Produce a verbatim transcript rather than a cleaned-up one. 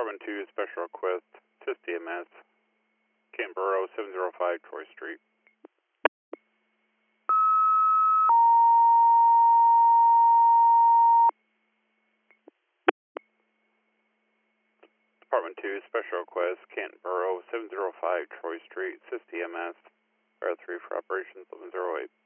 Department two, Special Request, T I S D M S, Canberra, seven zero five Troy Street. Department two, Special Request, Canberra, seven zero five Troy Street, S I S D M S, R three for Operations eleven oh eight.